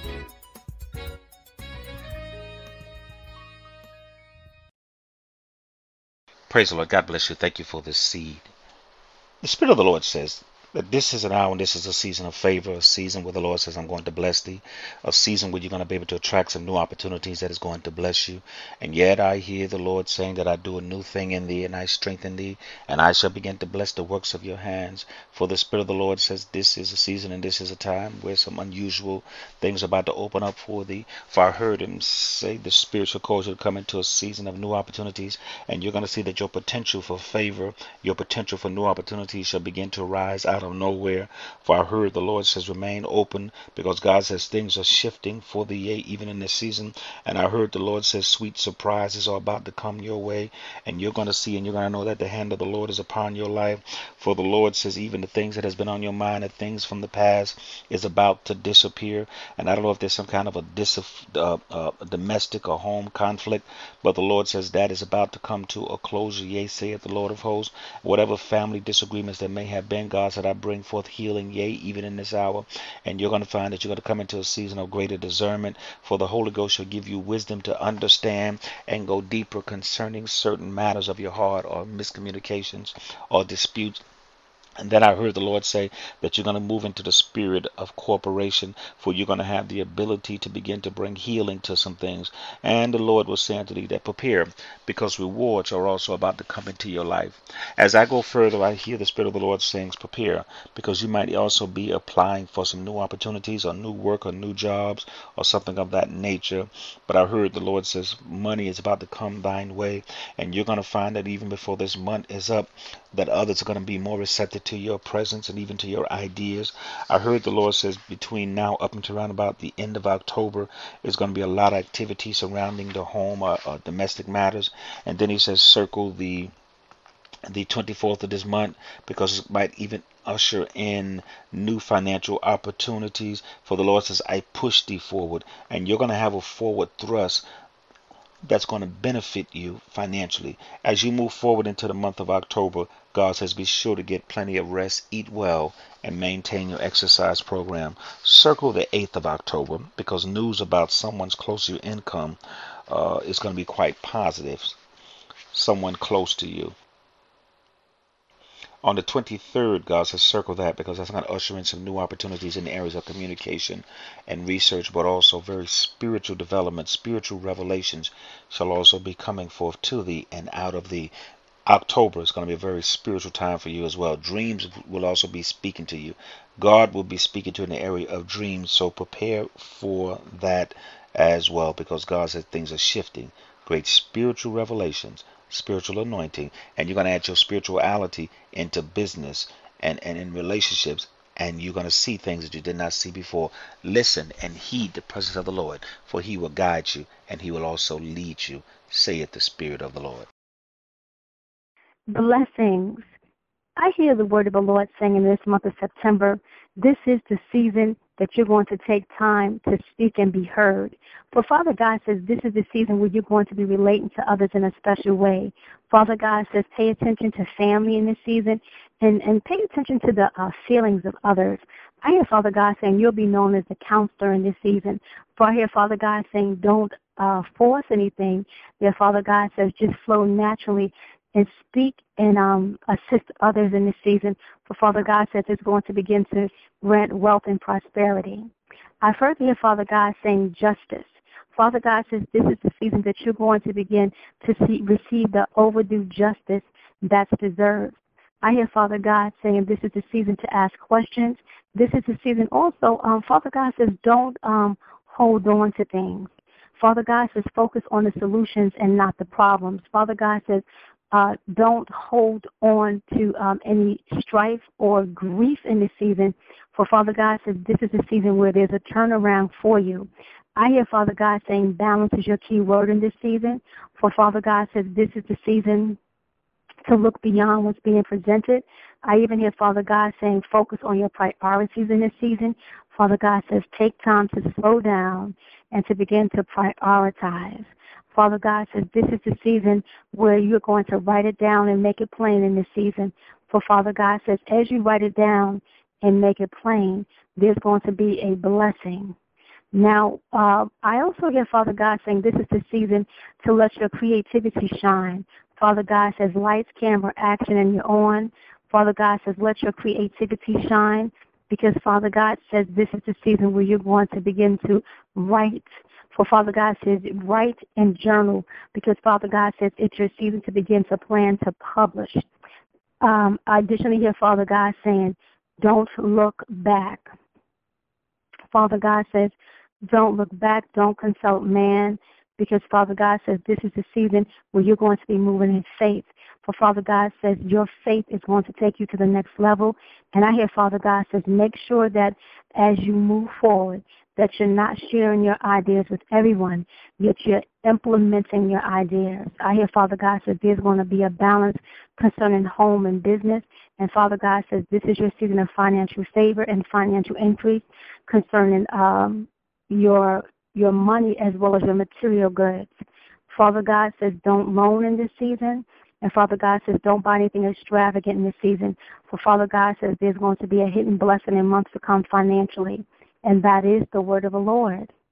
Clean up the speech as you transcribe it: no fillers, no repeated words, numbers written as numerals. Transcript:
Praise the Lord. God bless you. Thank you for this seed. The Spirit of the Lord says that this is an hour and this is a season of favor, a season where the Lord says, I'm going to bless thee, a season where you're going to be able to attract some new opportunities that is going to bless you. And yet I hear the Lord saying that I do a new thing in thee and I strengthen thee, and I shall begin to bless the works of your hands. For the Spirit of the Lord says this is a season and this is a time where some unusual things are about to open up for thee. For I heard him say the Spirit shall cause you to come into a season of new opportunities, and you're going to see that your potential for favor, your potential for new opportunities shall begin to rise out of nowhere. For I heard the Lord says remain open, because God says things are shifting for the yea even in this season. And I heard the Lord says sweet surprises are about to come your way, and you're going to see and you're going to know that the hand of the Lord is upon your life. For the Lord says even the things that has been on your mind, the things from the past is about to disappear. And I don't know if there's some kind of a domestic or home conflict, but the Lord says that is about to come to a closure. Yea, saith the Lord of hosts. Whatever family disagreements that may have been, God said, I bring forth healing, yea, even in this hour. And you're going to find that you're going to come into a season of greater discernment, for the Holy Ghost shall give you wisdom to understand and go deeper concerning certain matters of your heart or miscommunications or disputes. And then I heard the Lord say that you're going to move into the spirit of cooperation, for you're going to have the ability to begin to bring healing to some things. And the Lord was saying to thee that prepare, because rewards are also about to come into your life. As I go further, I hear the Spirit of the Lord saying prepare, because you might also be applying for some new opportunities or new work or new jobs or something of that nature. But I heard the Lord says money is about to come thine way, and you're going to find that even before this month is up, that others are going to be more receptive to your presence and even to your ideas. I heard the Lord says between now up until around about the end of October, there's going to be a lot of activity surrounding the home or domestic matters. And then he says circle the 24th of this month, because it might even usher in new financial opportunities. For the Lord says, I push thee forward, and you're going to have a forward thrust that's going to benefit you financially. As you move forward into the month of October, God says be sure to get plenty of rest, eat well, and maintain your exercise program. Circle the 8th of October, because news about someone's close to your income is going to be quite positive. Someone close to you. On the 23rd, God says circle that, because that's going to usher in some new opportunities in the areas of communication and research, but also very spiritual development, spiritual revelations shall also be coming forth to thee and out of thee. October is going to be a very spiritual time for you as well. Dreams will also be speaking to you. God will be speaking to you in the area of dreams, so prepare for that as well, because God says things are shifting. Great spiritual revelations, spiritual anointing, and you're going to add your spirituality into business and in relationships, and you're going to see things that you did not see before. Listen and heed the presence of the Lord, for he will guide you and he will also lead you, saith the Spirit of the Lord. Blessings. I hear the word of the Lord saying in this month of September, this is the season that you're going to take time to speak and be heard. For Father God says this is the season where you're going to be relating to others in a special way. Father God says pay attention to family in this season and pay attention to the feelings of others. I hear Father God saying you'll be known as the counselor in this season. For I hear Father God saying don't force anything. There, Father God says just flow naturally and speak and assist others in this season. For Father God says it's going to begin to grant wealth and prosperity. I've heard here Father God saying justice. Father God says this is the season that you're going to begin to receive the overdue justice that's deserved. I hear Father God saying this is the season to ask questions. This is the season also, Father God says don't hold on to things. Father God says focus on the solutions and not the problems. Father God says don't hold on to any strife or grief in this season. For Father God says this is a season where there's a turnaround for you. I hear Father God saying balance is your key word in this season. For Father God says this is the season to look beyond what's being presented. I even hear Father God saying focus on your priorities in this season. Father God says take time to slow down and to begin to prioritize. Father God says this is the season where you're going to write it down and make it plain in this season. For Father God says as you write it down and make it plain, there's going to be a blessing. Now, I also hear Father God saying this is the season to let your creativity shine. Father God says lights, camera, action, and you're on. Father God says let your creativity shine, because Father God says this is the season where you're going to begin to write. For Father God says write and journal, because Father God says it's your season to begin to plan to publish. I additionally hear Father God saying don't look back. Father God says, don't look back, don't consult man, because Father God says this is the season where you're going to be moving in faith. For Father God says your faith is going to take you to the next level. And I hear Father God says make sure that as you move forward, that you're not sharing your ideas with everyone, yet you're implementing your ideas. I hear Father God says there's going to be a balance concerning home and business. And Father God says this is your season of financial favor and financial increase concerning your money as well as your material goods. Father God says don't loan in this season. And Father God says don't buy anything extravagant in this season. For Father God says there's going to be a hidden blessing in months to come financially. And that is the word of the Lord.